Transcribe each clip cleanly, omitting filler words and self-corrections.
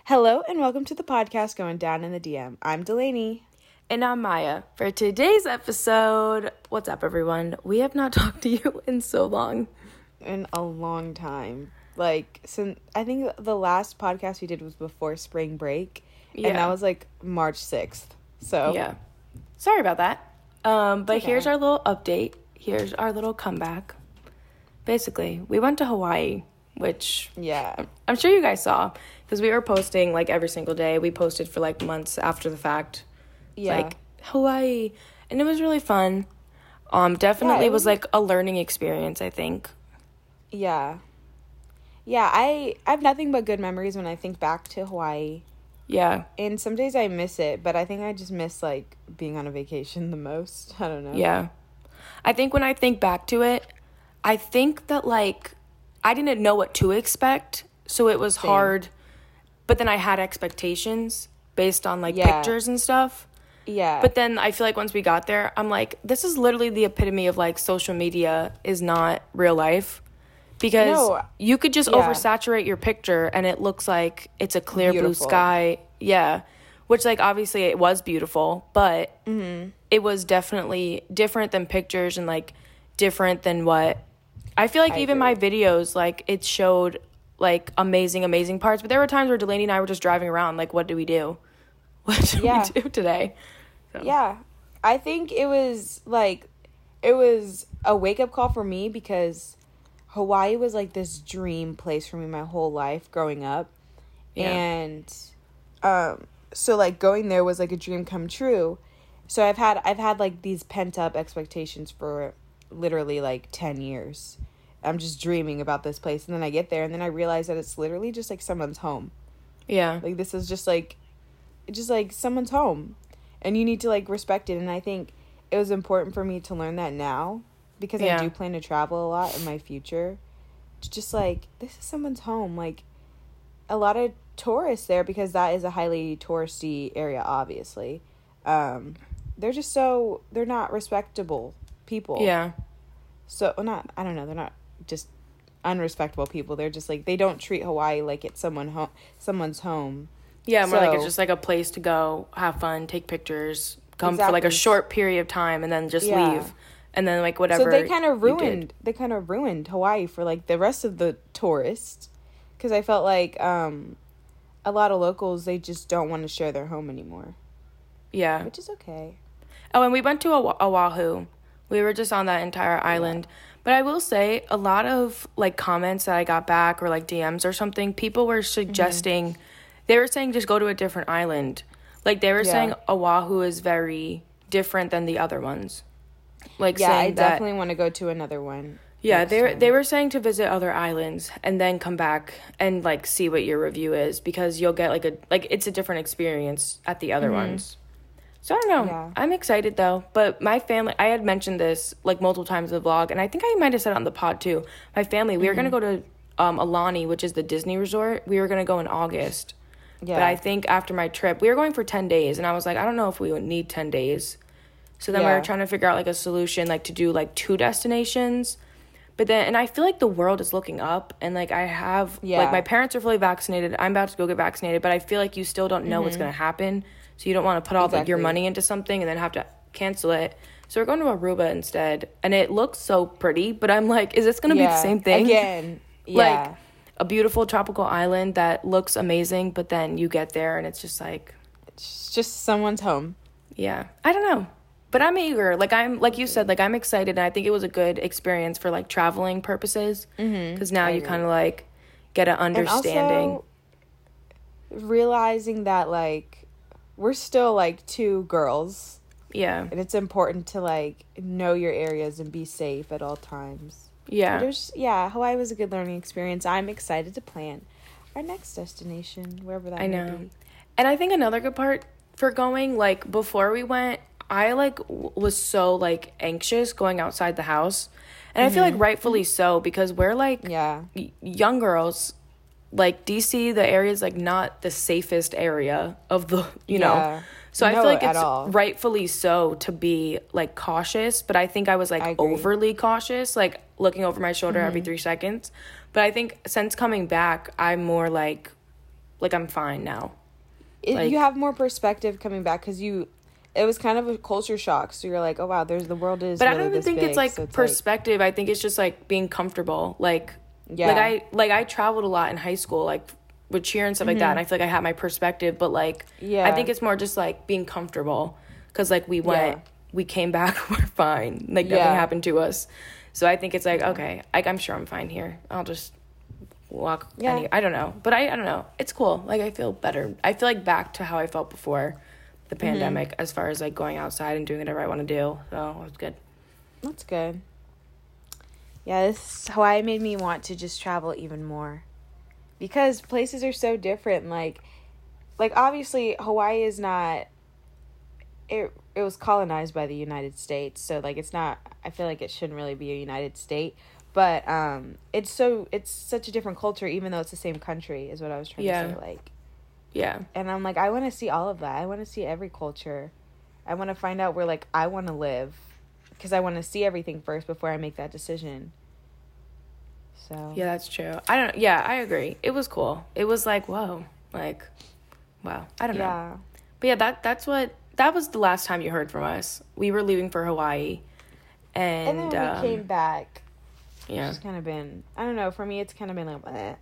Hello and welcome to the podcast Going Down in the DM. I'm Delaney. And I'm Maya. For today's episode, what's up, everyone? We have not talked to you in so long. In a long time. Since I think the last podcast we did was before spring break. Yeah. And that was March 6th. So yeah. Sorry about that. But okay. Here's our little update. Here's our little comeback. Basically, we went to Hawaii, which I'm sure you guys saw. Because we were posting, every single day. We posted for, months after the fact. Yeah. Hawaii. And it was really fun. Definitely was, a learning experience, I think. Yeah. Yeah, I have nothing but good memories when I think back to Hawaii. Yeah. And some days I miss it, but I think I just miss, being on a vacation the most. I don't know. Yeah. I think when I think back to it, I think that, I didn't know what to expect, so it was hard. But then I had expectations based on, pictures and stuff. Yeah. But then I feel once we got there, I'm this is literally the epitome of, social media is not real life. Because you could just oversaturate your picture and it looks like it's a clear blue sky. Yeah. Which, obviously it was beautiful, but it was definitely different than pictures and, different than what... I feel even my videos, it showed... amazing parts, but there were times where Delaney and I were just driving around what do we do? What do we do today? So. Yeah, I think it was it was a wake-up call for me because Hawaii was this dream place for me my whole life growing up. And so going there was a dream come true. So I've had these pent-up expectations for literally 10 years. I'm just dreaming about this place, and then I get there, and then I realize that it's literally just someone's home. Yeah. This is just someone's home, and you need to respect it. And I think it was important for me to learn that now, because I do plan to travel a lot in my future. It's just this is someone's home. A lot of tourists there, because that is a highly touristy area, obviously. They're not respectable people. Yeah. So, I don't know, they're not just unrespectable people. They're just they don't treat Hawaii like it's someone's home. Yeah, more it's just a place to go, have fun, take pictures, come for a short period of time and then just leave. And then whatever. So they kind of ruined Hawaii for the rest of the tourists, because I felt a lot of locals, they just don't want to share their home anymore. Yeah. Which is okay. Oh, and we went to Oahu. We were just on that entire island. But I will say, a lot of, comments that I got back or, DMs or something, people were suggesting, they were saying just go to a different island. They were saying Oahu is very different than the other ones. I definitely want to go to another one. Yeah, they were saying to visit other islands and then come back and, see what your review is, because you'll get, it's a different experience at the other ones. So I don't know. Yeah. I'm excited, though. But my family, I had mentioned this, multiple times in the vlog, and I think I might have said it on the pod, too. My family, we were going to go to Aulani, which is the Disney resort. We were going to go in August. Yeah. But I think after my trip, we were going for 10 days, and I was I don't know if we would need 10 days. So then we were trying to figure out, a solution, to do, 2 destinations. But then, and I feel the world is looking up, and, I have, my parents are fully vaccinated. I'm about to go get vaccinated, but I feel you still don't know what's going to happen. So you don't want to put all your money into something and then have to cancel it. So we're going to Aruba instead. And it looks so pretty. But I'm is this going to be the same thing? Again, yeah. A beautiful tropical island that looks amazing. But then you get there and it's just it's just someone's home. Yeah. I don't know. But I'm eager. I'm, you said, I'm excited. And I think it was a good experience for, traveling purposes. Because now you kind of, get an understanding. And also realizing that, we're still 2 girls. Yeah. And it's important to know your areas and be safe at all times. Yeah. Hawaii was a good learning experience. I'm excited to plan our next destination, wherever that may be. And I think another good part for going, before we went, I was so anxious going outside the house. And I feel rightfully so, because we're young girls. DC, the area is not the safest area of the, you know. So I feel it's rightfully so to be cautious, but I think I was overly cautious, looking over my shoulder every 3 seconds. But I think since coming back, I'm more I'm fine now. You have more perspective coming back because it was kind of a culture shock. So you're like, oh wow, the world is. But really I don't even think big, it's like so it's perspective. I think it's just like being comfortable. Yeah. I traveled a lot in high school, like with cheer and stuff like that. And I feel like I had my perspective, but like, I think it's more just like being comfortable because like we came back, we're fine. Like nothing happened to us. So I think it's like, okay, I'm sure I'm fine here. I'll just walk. Yeah. I don't know. But I don't know. It's cool. Like I feel better. I feel like back to how I felt before the pandemic as far as like going outside and doing whatever I want to do. So it was good. That's good. Yeah, Hawaii made me want to just travel even more. Because places are so different. Like obviously Hawaii is not, it was colonized by the United States, so like it's not, I feel like it shouldn't really be a United State, but it's such a different culture even though it's the same country is what I was trying to say, like. Yeah. And I'm like, I want to see all of that. I want to see every culture. I want to find out where like I want to live because I want to see everything first before I make that decision. So. Yeah, that's true. I agree. It was cool. It was like, whoa. Like, wow. I don't know. But yeah, that was the last time you heard from us. We were leaving for Hawaii. And then we came back. Yeah. It's kind of been, I don't know, for me it's kind of been like, bleh.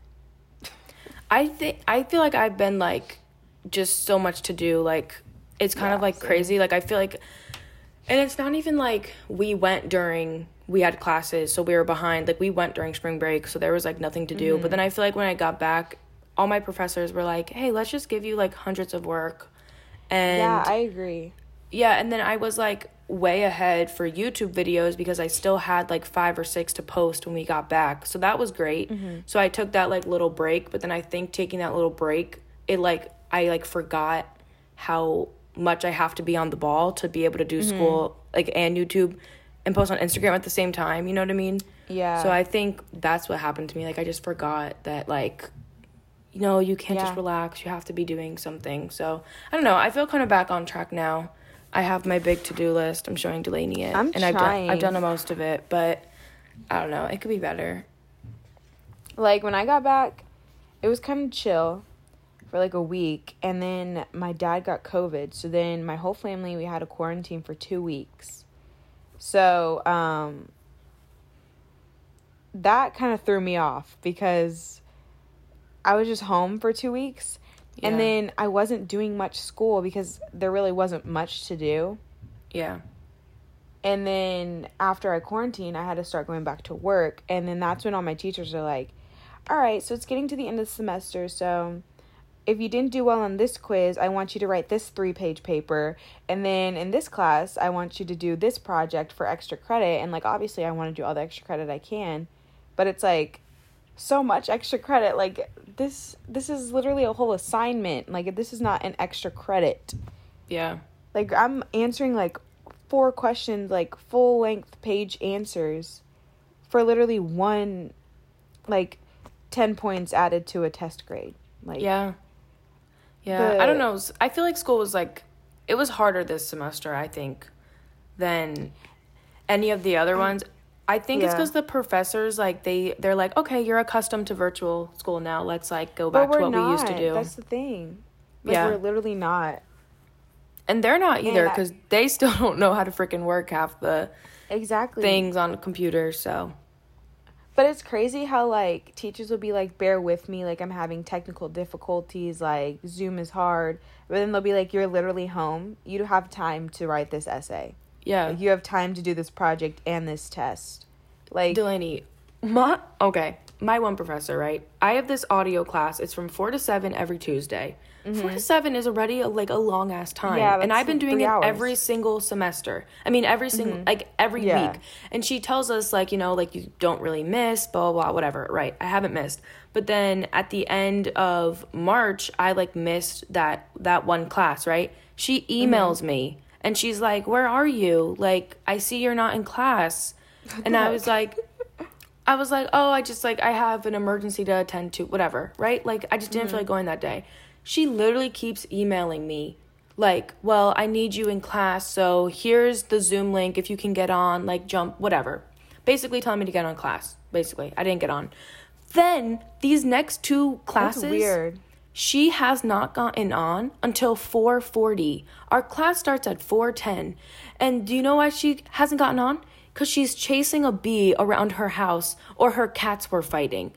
I feel like I've been like just so much to do. Like it's kind of like same. Crazy. Like I feel like, and it's not even like we went during, we had classes, so we were behind. Like we went during spring break, so there was like nothing to do. But then I feel like when I got back, all my professors were like, hey, let's just give you like hundreds of work. And yeah, I agree. Yeah, and then I was like way ahead for YouTube videos because I still had like 5 or 6 to post when we got back. So that was great. So I took that like little break, but then I think taking that little break, I forgot how much I have to be on the ball to be able to do school like and YouTube and post on Instagram at the same time, you know what I mean? Yeah. So I think that's what happened to me. Like I just forgot that like, you know, you can't just relax. You have to be doing something. So I don't know. I feel kind of back on track now. I have my big to-do list. I'm showing Delaney it. I'm trying. I've done most of it, but I don't know. It could be better. Like, when I got back, it was kind of chill for, like, a week. And then my dad got COVID. So then my whole family, we had a quarantine for 2 weeks. So, that kind of threw me off because I was just home for 2 weeks. Yeah. And then I wasn't doing much school because there really wasn't much to do. Yeah. And then after I quarantined, I had to start going back to work. And then that's when all my teachers are like, all right, so it's getting to the end of the semester. So if you didn't do well on this quiz, I want you to write this 3-page paper. And then in this class, I want you to do this project for extra credit. And like, obviously I want to do all the extra credit I can. But it's like so much extra credit. Like, this is literally a whole assignment. Like, this is not an extra credit. Yeah. Like, I'm answering, like, 4 questions, like, full-length page answers for literally one, like, 10 points added to a test grade. Like, yeah. Yeah. I don't know. I feel like school was, like, it was harder this semester, I think, than any of the other ones. I think it's because the professors, like, they're like, okay, you're accustomed to virtual school now. Let's, like, go back to what we used to do. That's the thing. Like, we're literally not. And they're not either because they still don't know how to freaking work half the things on a computer, so. But it's crazy how, like, teachers will be like, bear with me. Like, I'm having technical difficulties. Like, Zoom is hard. But then they'll be like, you're literally home. You have time to write this essay. Yeah. Like, you have time to do this project and this test. Like, Delaney, my one professor, right? I have this audio class. It's from 4 to 7 every Tuesday. 4 to 7 is already a long ass time. Yeah, and I've been doing it every single semester. I mean, every single, every week. And she tells us, like, you know, like, you don't really miss, blah, blah, blah, whatever. Right. I haven't missed. But then at the end of March, I, like, missed that one class, right? She emails me. And she's like, where are you? Like, I see you're not in class. And I was like, oh, I have an emergency to attend to, whatever, right? Like, I just didn't feel like going that day. She literally keeps emailing me, like, well, I need you in class, so here's the Zoom link if you can get on, like, jump, whatever. Basically telling me to get on class, basically. I didn't get on. Then, these next 2 classes. That's weird. She has not gotten on until 4:40. Our class starts at 4:10. And do you know why she hasn't gotten on? Because she's chasing a bee around her house, or her cats were fighting.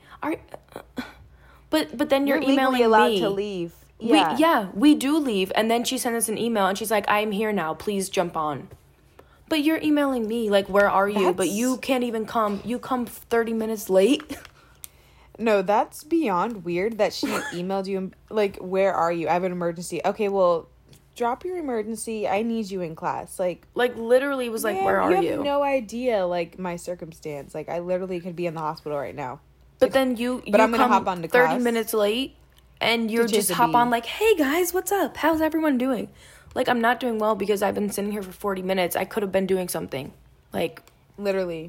But then you're emailing allowed me. To leave. Yeah. We do leave. And then she sent us an email and she's like, I'm here now. Please jump on. But you're emailing me, like, where are you? But you can't even come. You come 30 minutes late. No, that's beyond weird that she emailed you, like, where are you? I have an emergency. Okay, well, drop your emergency. I need you in class. Like literally was like, where are you? You have no idea, like, my circumstance. Like, I literally could be in the hospital right now. But then I'm going to hop on to 30 minutes late, and you just hop on like, hey, guys, what's up? How's everyone doing? Like, I'm not doing well because I've been sitting here for 40 minutes. I could have been doing something. Like, literally.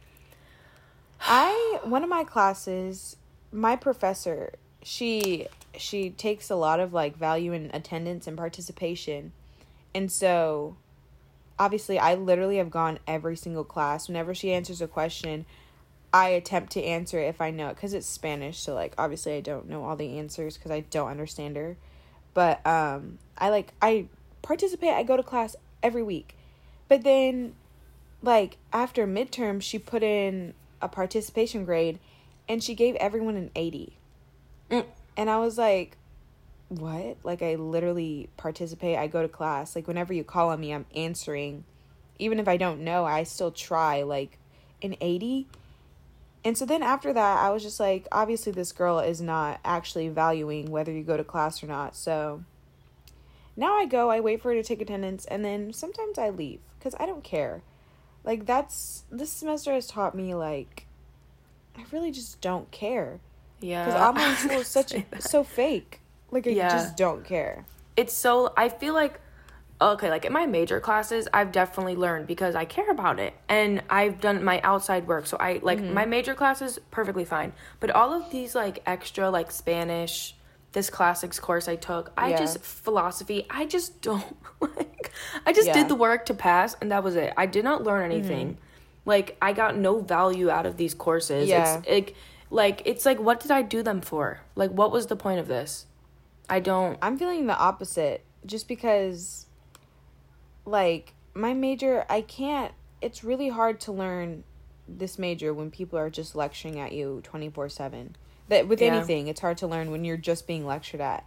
One of my classes, my professor, she takes a lot of, like, value in attendance and participation. And so, obviously, I literally have gone every single class. Whenever she answers a question, I attempt to answer it if I know it, because it's Spanish. So, like, obviously I don't know all the answers because I don't understand her. But, I participate. I go to class every week. But then, like, after midterm, she put in a participation grade, and she gave everyone an 80. And I was like, what? Like, I literally participate. I go to class. Like, whenever you call on me, I'm answering. Even if I don't know, I still try. Like, an 80? And so then after that, I was just like, obviously this girl is not actually valuing whether you go to class or not. So now I wait for her to take attendance, and then sometimes I leave because I don't care. Like, this semester has taught me, like, I really just don't care. Yeah. Because online school is so fake. Like, I just don't care. It's so, I feel like, okay, like, in my major classes, I've definitely learned because I care about it. And I've done my outside work. So, my major classes, perfectly fine. But all of these, like, extra, like, Spanish, this classics course I took, philosophy, I just don't, like, I just did the work to pass, and that was it. I did not learn anything. Like, I got no value out of these courses. Yeah. It's like, what did I do them for? Like, what was the point of this? I'm feeling the opposite, just because, like, my major, it's really hard to learn this major when people are just lecturing at you 24/7. That with anything, it's hard to learn when you're just being lectured at.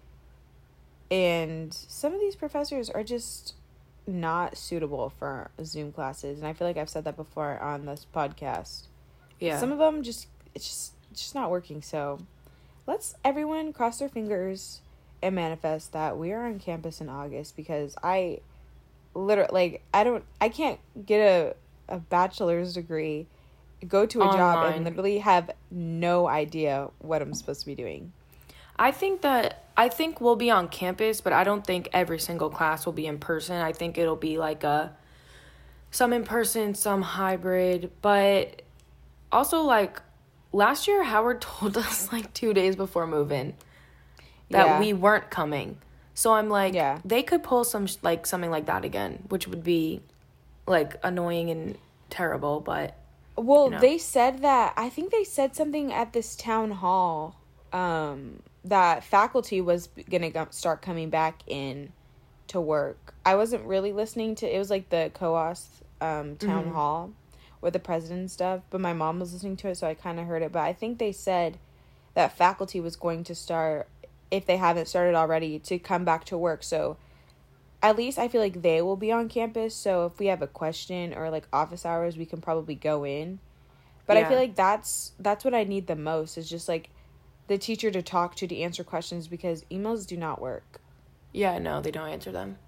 And some of these professors are just not suitable for Zoom classes. And I feel like I've said that before on this podcast. Yeah. Some of them it's just not working. So let's everyone cross their fingers and manifest that we are on campus in August, because I literally, like, I can't get a bachelor's degree, go to a job, and literally have no idea what I'm supposed to be doing. I think we'll be on campus, but I don't think every single class will be in person. I think it'll be like some in person, some hybrid. But also, like, last year, Howard told us, like, 2 days before move-in that we weren't coming. So I'm like, they could pull something like that again, which would be, like, annoying and terrible, but... Well, they said that, I think they said something at this town hall, that faculty was going to start coming back in to work. I wasn't really listening to, it was like the COAS town hall with the president and stuff, but my mom was listening to it, so I kind of heard it. But I think they said that faculty was going to start, if they haven't started already, to come back to work. So at least I feel like they will be on campus. So if we have a question or, like, office hours, we can probably go in. But I feel like that's what I need the most, is just, like, the teacher to talk to answer questions, because emails do not work. Yeah, no, they don't answer them.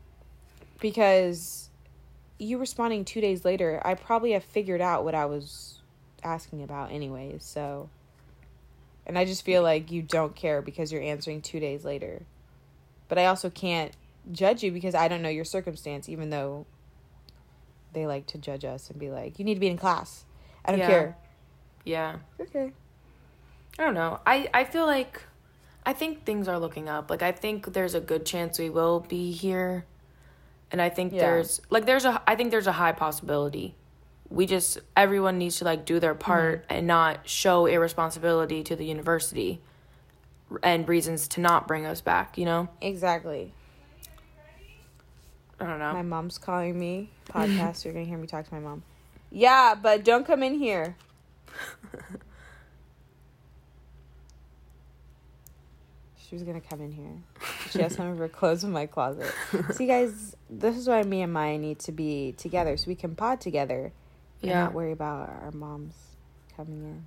Because you responding 2 days later, I probably have figured out what I was asking about anyways, so... And I just feel like you don't care because you're answering 2 days later. But I also can't judge you because I don't know your circumstance, even though they like to judge us and be like, you need to be in class. I don't care. Yeah. Okay. I don't know. I feel like, I think things are looking up. Like, I think there's a good chance we will be here. And I think there's a high possibility. Everyone needs to, like, do their part and not show irresponsibility to the university. and reasons to not bring us back, you know? Exactly. I don't know. My mom's calling me. Podcast, you're going to hear me talk to my mom. Yeah, but don't come in here. She was going to come in here. She has some of her clothes in my closet. See, guys, this is why me and Maya need to be together so we can pod together. And not worry about our moms coming in.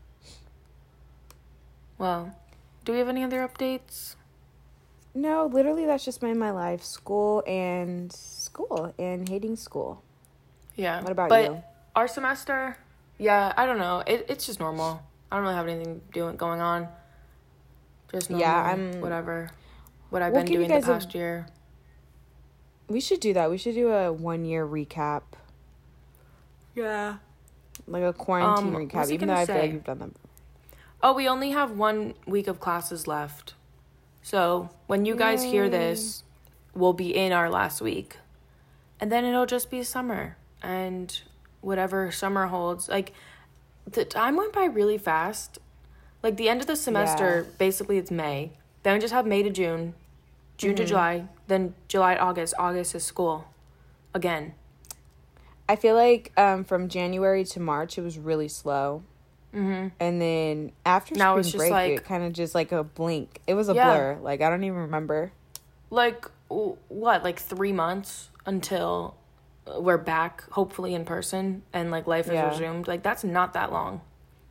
Well, do we have any other updates? No, literally that's just been my life. School and hating school. Yeah. What about you? Our semester, I don't know. It's just normal. I don't really have anything going on. Just normal, whatever. What I've been doing the past year. We should do that. We should do a 1 year recap. Yeah. Like a quarantine recap, even though I feel like we've done that. Oh, we only have 1 week of classes left. So when you guys hear this, we'll be in our last week. And then it'll just be summer. And whatever summer holds. Like, the time went by really fast. Like, the end of the semester, basically it's May. Then we just have May to June. June to July. Then July to August. August is school. Again. I feel like from January to March, it was really slow. Mm-hmm. And then after spring break, like, it kind of just like a blink. It was a blur. Like, I don't even remember. Like, what? Like 3 months until we're back, hopefully in person, and like life is resumed. Like, that's not that long.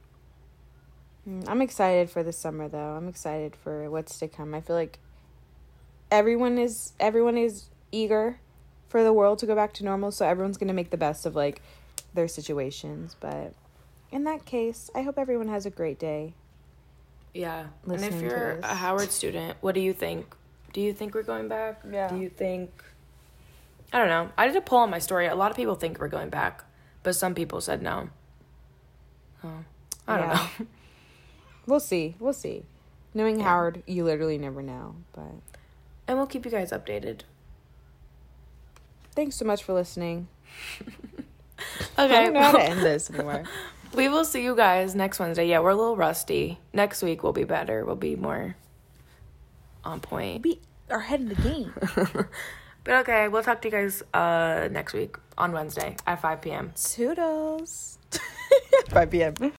I'm excited for the summer, though. I'm excited for what's to come. I feel like everyone is eager for the world to go back to normal, so everyone's going to make the best of like their situations. But in that case, I hope everyone has a great day. Yeah. And if you're a Howard student, what do you think? Do you think we're going back? Yeah. Do you think... I don't know. I did a poll on my story. A lot of people think we're going back, but some people said no. Oh, I don't know. We'll see. Knowing Howard, you literally never know. But and we'll keep you guys updated. Thanks so much for listening. Okay. I don't know how to end this anymore. We will see you guys next Wednesday. Yeah, we're a little rusty. Next week we'll be better. We'll be more on point. We are ahead of the game. But okay, we'll talk to you guys next week on Wednesday at 5 p.m. Toodles. 5 p.m.